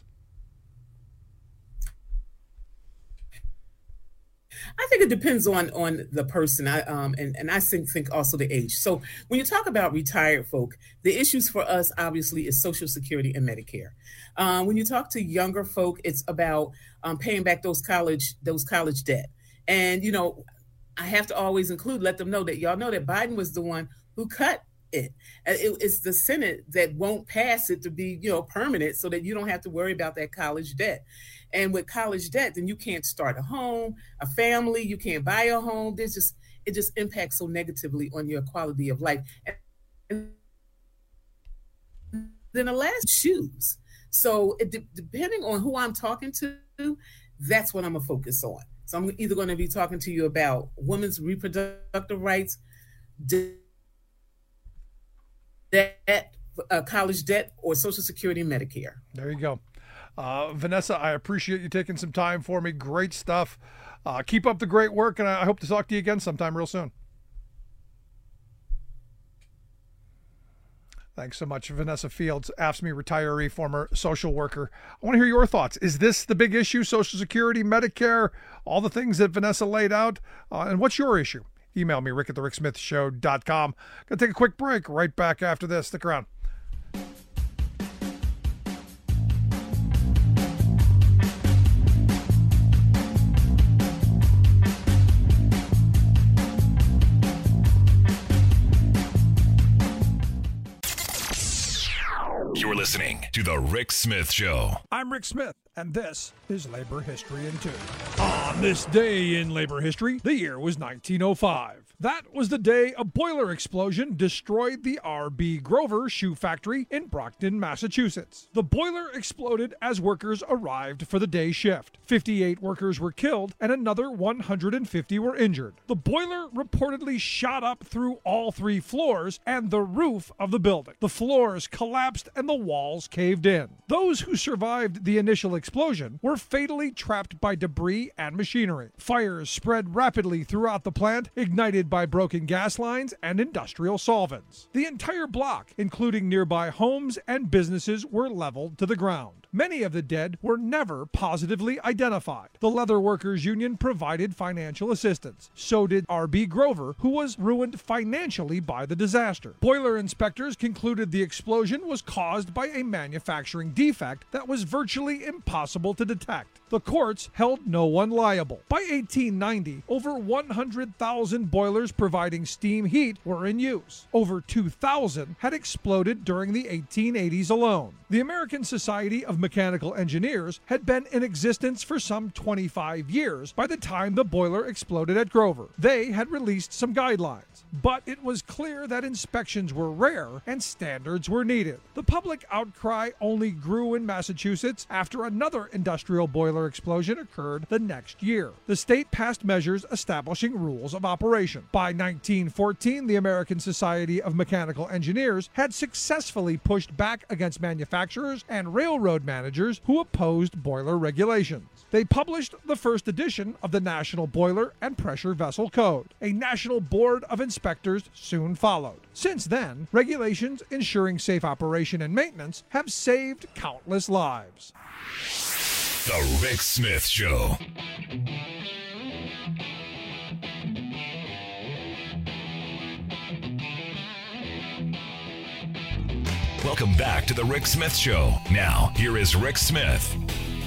I think it depends on the person. And I think also the age. So when you talk about retired folk, the issues for us obviously is Social Security and Medicare. When you talk to younger folk, it's about paying back those college debt. And I have to always let them know that y'all know that Biden was the one who cut it. It's the Senate that won't pass it to be permanent, so that you don't have to worry about that college debt. And with college debt, then you can't start a home, a family, you can't buy a home. It just impacts so negatively on your quality of life. And then the last, shoes. So depending on who I'm talking to, that's what I'm gonna focus on. So I'm either going to be talking to you about women's reproductive rights, college debt, or Social Security and Medicare. There you go. Vanessa, I appreciate you taking some time for me. Great stuff. Keep up the great work, and I hope to talk to you again sometime real soon. Thanks so much, Vanessa Fields, AFSCME retiree, former social worker. I want to hear your thoughts. Is this the big issue? Social Security, Medicare, all the things that Vanessa laid out? And what's your issue? Email me, rick@thericksmithshow.com. Going to take a quick break. Right back after this. Stick around. You're listening to The Rick Smith Show. I'm Rick Smith, and this is Labor History in 2. On this day in labor history, the year was 1905. That was the day a boiler explosion destroyed the R.B. Grover shoe factory in Brockton, Massachusetts. The boiler exploded as workers arrived for the day shift. 58 workers were killed and another 150 were injured. The boiler reportedly shot up through all 3 floors and the roof of the building. The floors collapsed and the walls caved in. Those who survived the initial explosion were fatally trapped by debris and machinery. Fires spread rapidly throughout the plant, ignited by broken gas lines and industrial solvents. The entire block, including nearby homes and businesses, were leveled to the ground. Many of the dead were never positively identified. The Leather Workers Union provided financial assistance. So did R.B. Grover, who was ruined financially by the disaster. Boiler inspectors concluded the explosion was caused by a manufacturing defect that was virtually impossible to detect. The courts held no one liable. By 1890, over 100,000 boilers providing steam heat were in use. Over 2,000 had exploded during the 1880s alone. The American Society of Mechanical Engineers had been in existence for some 25 years by the time the boiler exploded at Grover. They had released some guidelines, but it was clear that inspections were rare and standards were needed. The public outcry only grew in Massachusetts after another industrial boiler explosion occurred the next year. The state passed measures establishing rules of operation. By 1914, the American Society of Mechanical Engineers had successfully pushed back against manufacturers and railroad managers who opposed boiler regulations. They published the first edition of the National Boiler and Pressure Vessel Code. A national board of inspectors soon followed. Since then, regulations ensuring safe operation and maintenance have saved countless lives. The Rick Smith Show. Welcome back to The Rick Smith Show. Now, here is Rick Smith.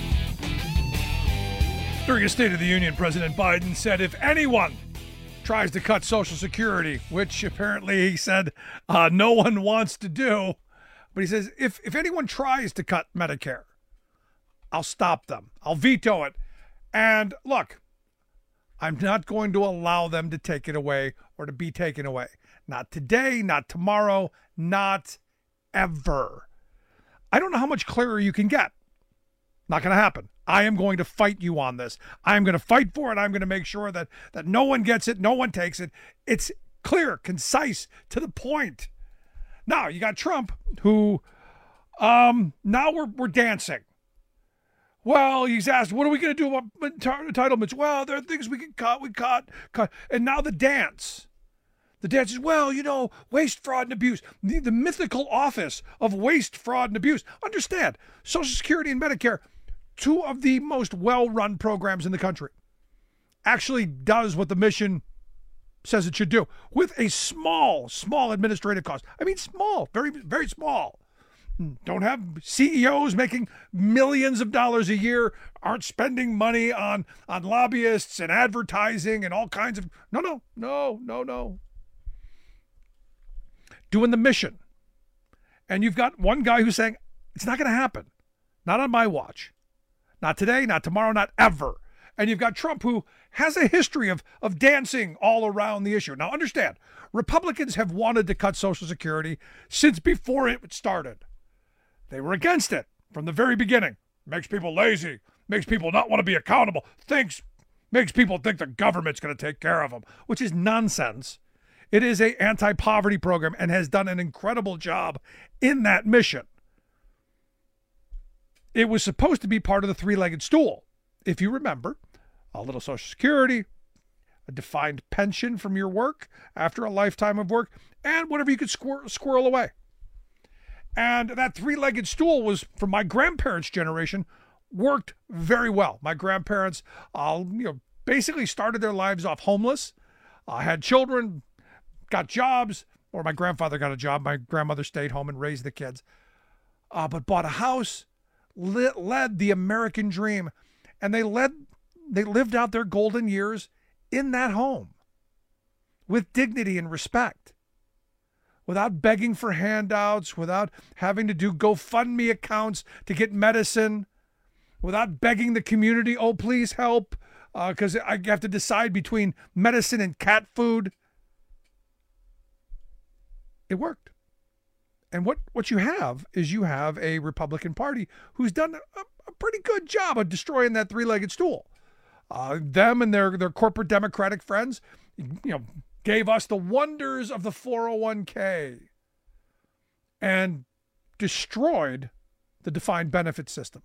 During a State of the Union, President Biden said if anyone tries to cut Social Security, which apparently he said no one wants to do, but he says if anyone tries to cut Medicare, I'll stop them. I'll veto it. And look, I'm not going to allow them to take it away or to be taken away. Not today, not tomorrow, not ever. I don't know how much clearer you can get. Not going to happen. I am going to fight you on this. I'm going to fight for it. I'm going to make sure that no one gets it, no one takes it. It's clear, concise, to the point. Now, you got Trump, who now we're dancing. Well, he's asked, what are we going to do about entitlements? Well, there are things we can cut, cut. And now the dance. The dance is, well, waste, fraud, and abuse. The mythical office of waste, fraud, and abuse. Understand, Social Security and Medicare, 2 of the most well-run programs in the country, actually does what the mission says it should do with a small administrative cost. I mean, small, very, very small. Don't have CEOs making millions of dollars a year, aren't spending money on lobbyists and advertising and all kinds of, no. Doing the mission. And you've got one guy who's saying, it's not going to happen. Not on my watch. Not today, not tomorrow, not ever. And you've got Trump, who has a history of dancing all around the issue. Now, understand, Republicans have wanted to cut Social Security since before it started. They were against it from the very beginning. Makes people lazy, makes people not want to be accountable, makes people think the government's going to take care of them, which is nonsense. It is an anti-poverty program and has done an incredible job in that mission. It was supposed to be part of the 3-legged stool. If you remember, a little Social Security, a defined pension from your work after a lifetime of work, and whatever you could squirrel away. And that three-legged stool was, from my grandparents' generation, worked very well. My grandparents, basically started their lives off homeless, had children, got jobs, or my grandfather got a job. My grandmother stayed home and raised the kids, but bought a house, led the American dream, and they lived out their golden years in that home with dignity and respect, without begging for handouts, without having to do GoFundMe accounts to get medicine, without begging the community, oh, please help, because I have to decide between medicine and cat food. It worked. And what you have is you have a Republican Party who's done a pretty good job of destroying that three-legged stool. Them and their corporate Democratic friends, gave us the wonders of the 401k and destroyed the defined benefit system.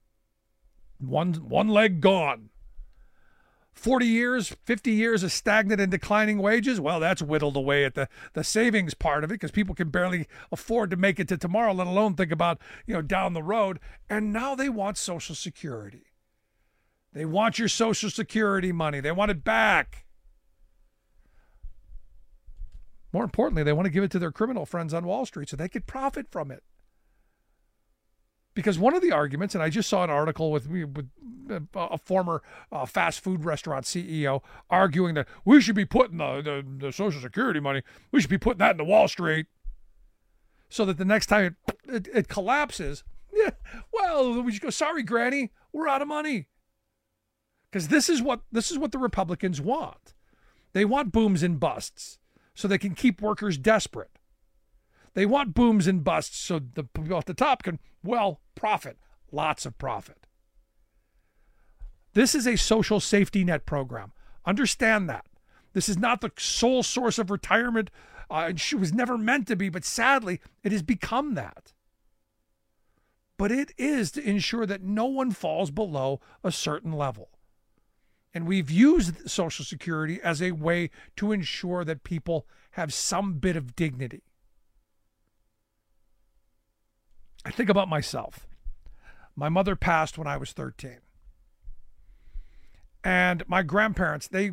One leg gone. 40 years, 50 years of stagnant and declining wages, well, that's whittled away at the savings part of it because people can barely afford to make it to tomorrow, let alone think about, down the road. And now they want Social Security. They want your Social Security money. They want it back. More importantly, they want to give it to their criminal friends on Wall Street so they could profit from it. Because one of the arguments, and I just saw an article with a former fast food restaurant CEO arguing that we should be putting the Social Security money, we should be putting that into Wall Street so that the next time it collapses, we should go, sorry, Granny, we're out of money. Because this is what the Republicans want. They want booms and busts so they can keep workers desperate. They want booms and busts so the people at the top can, profit. Lots of profit. This is a social safety net program. Understand that. This is not the sole source of retirement. It was never meant to be, but sadly, it has become that. But it is to ensure that no one falls below a certain level. And we've used Social Security as a way to ensure that people have some bit of dignity. I think about myself. My mother passed when I was 13. And my grandparents, they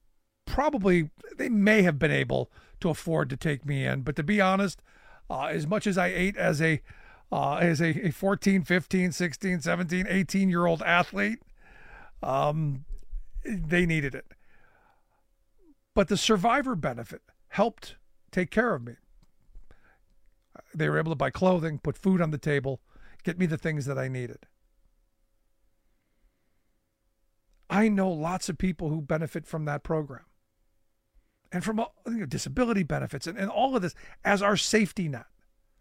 may have been able to afford to take me in. But to be honest, as much as I ate as a 14, 15, 16, 17, 18-year-old athlete, they needed it. But the survivor benefit helped take care of me. They were able to buy clothing, put food on the table, get me the things that I needed. I know lots of people who benefit from that program and from disability benefits and all of this as our safety net.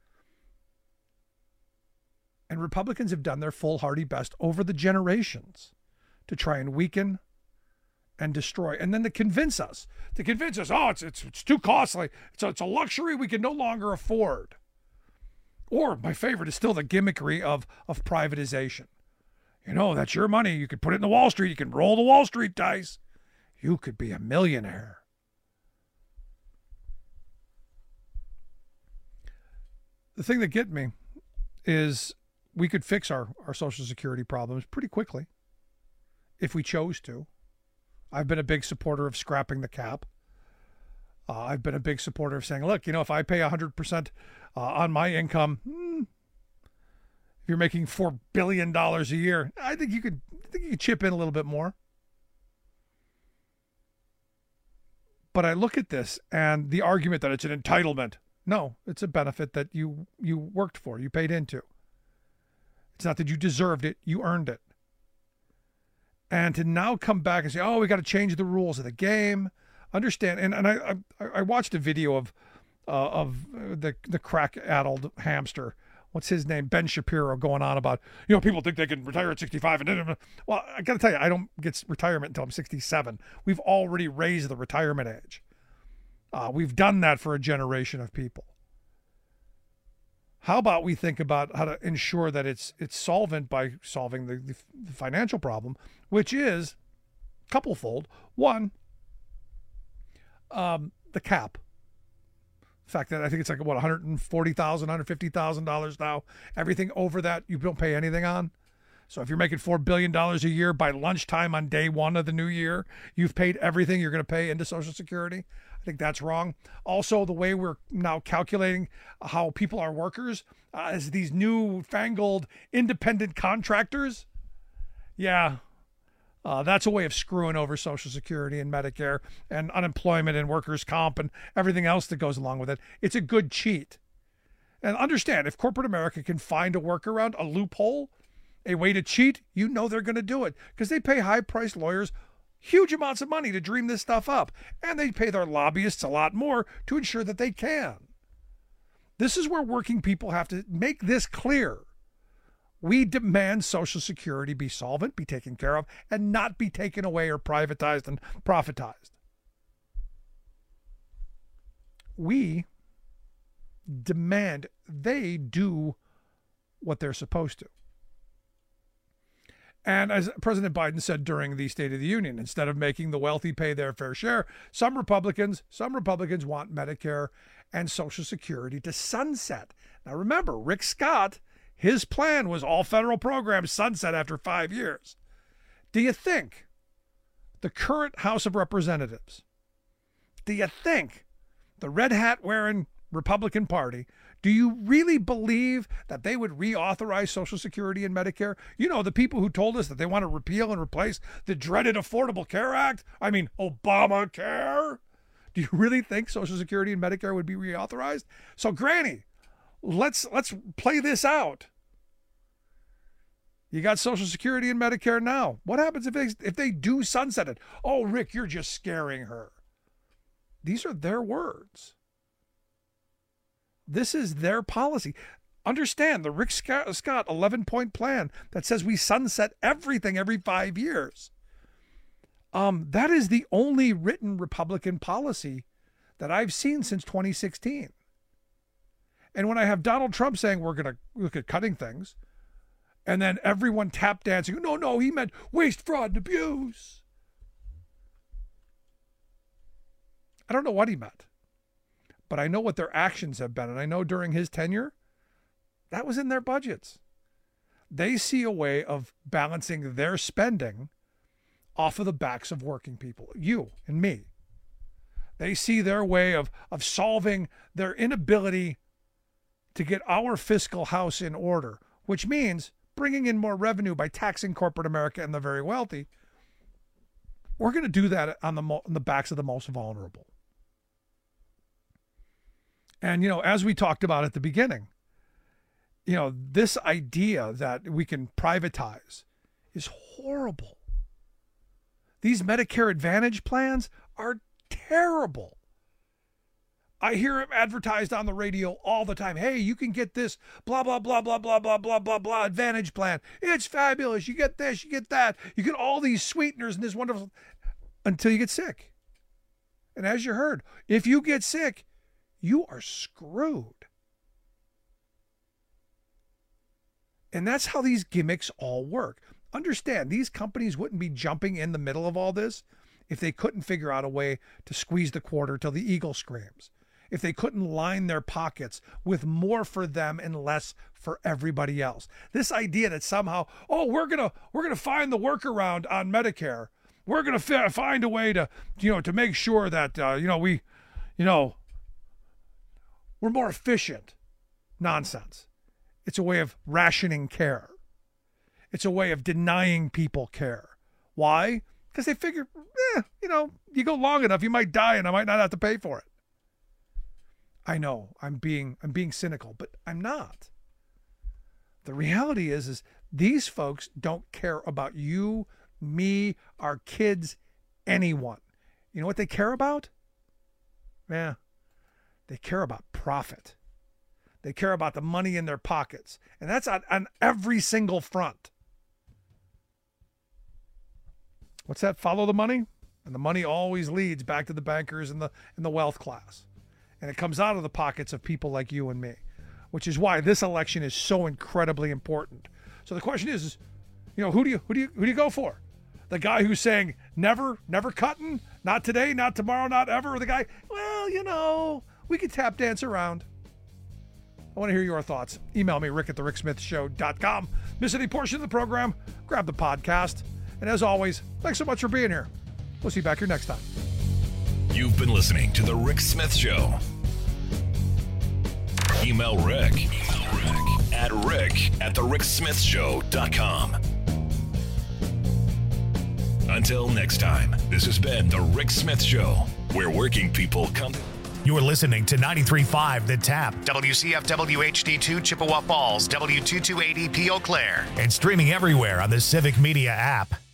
And Republicans have done their foolhardy best over the generations to try and weaken and destroy, and then to convince us, oh, it's too costly. It's a luxury we can no longer afford. Or my favorite is still the gimmickry of privatization. That's your money. You could put it in the Wall Street. You can roll the Wall Street dice. You could be a millionaire. The thing that get me is we could fix our Social Security problems pretty quickly if we chose to. I've been a big supporter of scrapping the cap. I've been a big supporter of saying, look, if I pay 100% on my income, if you're making $4 billion a year, I think you could chip in a little bit more. But I look at this and the argument that it's an entitlement. No, it's a benefit that you worked for, you paid into. It's not that you deserved it, you earned it. And to now come back and say, oh, we got to change the rules of the game. Understand, and I watched a video of the crack-addled hamster. What's his name? Ben Shapiro going on about, people think they can retire at 65. Well, I got to tell you, I don't get retirement until I'm 67. We've already raised the retirement age. We've done that for a generation of people. How about we think about how to ensure that it's solvent by solving the financial problem, which is couplefold. One, the cap. The fact that I think it's like, what, $140,000, $150,000 now. Everything over that, you don't pay anything on. So if you're making $4 billion a year, by lunchtime on day one of the new year, you've paid everything you're going to pay into Social Security. I think that's wrong. Also, the way we're now calculating how people are workers as these new fangled independent contractors. Yeah, that's a way of screwing over Social Security and Medicare and unemployment and workers' comp and everything else that goes along with it. It's a good cheat. And understand, if corporate America can find a workaround, a loophole, a way to cheat, you know they're going to do it because they pay high-priced lawyers huge amounts of money to dream this stuff up, and they pay their lobbyists a lot more to ensure that they can. This is where working people have to make this clear. We demand Social Security be solvent, be taken care of, and not be taken away or privatized and profitized. We demand they do what they're supposed to. And as President Biden said during the State of the Union, instead of making the wealthy pay their fair share, some Republicans want Medicare and Social Security to sunset. Now remember, Rick Scott, his plan was all federal programs sunset after 5 years. Do you think the current House of Representatives, do you think the red hat wearing Republican Party, do you really believe that they would reauthorize Social Security and Medicare? You know, the people who told us that they want to repeal and replace the dreaded Affordable Care Act? I mean, Obamacare? Do you really think Social Security and Medicare would be reauthorized? So, Granny, let's play this out. You got Social Security and Medicare now. What happens if they do sunset it? Oh, Rick, you're just scaring her. These are their words. This is their policy. Understand the Rick Scott 11-point plan that says we sunset everything every 5 years. That is the only written Republican policy that I've seen since 2016. And when I have Donald Trump saying we're going to look at cutting things, and then everyone tap dancing, no, he meant waste, fraud, and abuse. I don't know what he meant. But I know what their actions have been. And I know during his tenure, that was in their budgets. They see a way of balancing their spending off of the backs of working people, you and me. They see their way of solving their inability to get our fiscal house in order, which means bringing in more revenue by taxing corporate America and the very wealthy. We're going to do that on the backs of the most vulnerable. And, as we talked about at the beginning, this idea that we can privatize is horrible. These Medicare Advantage plans are terrible. I hear it advertised on the radio all the time. Hey, you can get this blah, blah, blah, blah, blah, blah, blah, blah, blah Advantage plan. It's fabulous. You get this, you get that. You get all these sweeteners and this wonderful, until you get sick. And as you heard, if you get sick, you are screwed. And that's how these gimmicks all work. Understand, these companies wouldn't be jumping in the middle of all this if they couldn't figure out a way to squeeze the quarter till the eagle screams. If they couldn't line their pockets with more for them and less for everybody else. This idea that somehow, we're gonna find the workaround on Medicare. We're gonna find a way to make sure that we're more efficient. Nonsense. It's a way of rationing care. It's a way of denying people care. Why? Because they figure, you go long enough, you might die and I might not have to pay for it. I know I'm being cynical, but I'm not. The reality is these folks don't care about you, me, our kids, anyone. You know what they care about? They care about profit. They care about the money in their pockets. And that's on every single front. What's that? Follow the money? And the money always leads back to the bankers and the wealth class. And it comes out of the pockets of people like you and me, which is why this election is so incredibly important. So the question is, who do you go for? The guy who's saying never cutting, not today, not tomorrow, not ever, or the guy, We could tap dance around. I want to hear your thoughts. Email me, rick@thericksmithshow.com. Miss any portion of the program, grab the podcast. And as always, thanks so much for being here. We'll see you back here next time. You've been listening to The Rick Smith Show. Email Rick at rick@thericksmithshow.com. Until next time, this has been The Rick Smith Show, where working people come. You're listening to 93.5 The Tap, WCFW HD2 Chippewa Falls, W228EP Eau Claire, and streaming everywhere on the Civic Media app.